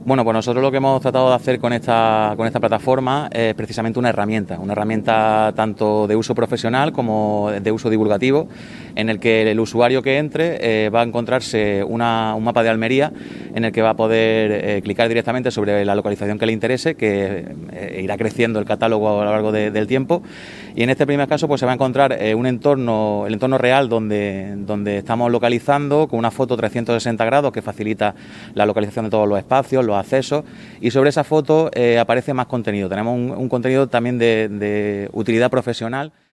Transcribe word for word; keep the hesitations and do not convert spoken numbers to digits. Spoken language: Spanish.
Bueno, pues nosotros lo que hemos tratado de hacer con esta, con esta plataforma es precisamente una herramienta, una herramienta tanto de uso profesional como de uso divulgativo, en el que el usuario que entre eh, va a encontrarse una, un mapa de Almería en el que va a poder eh, clicar directamente sobre la localización que le interese, que eh, irá creciendo el catálogo a lo largo de, del tiempo, y en este primer caso pues se va a encontrar eh, un entorno, el entorno real donde, donde estamos localizando, con una foto trescientos sesenta grados que facilita la localización de todos los espacios, los accesos, y sobre esa foto eh, aparece más contenido. Tenemos un, un contenido también de, de utilidad profesional.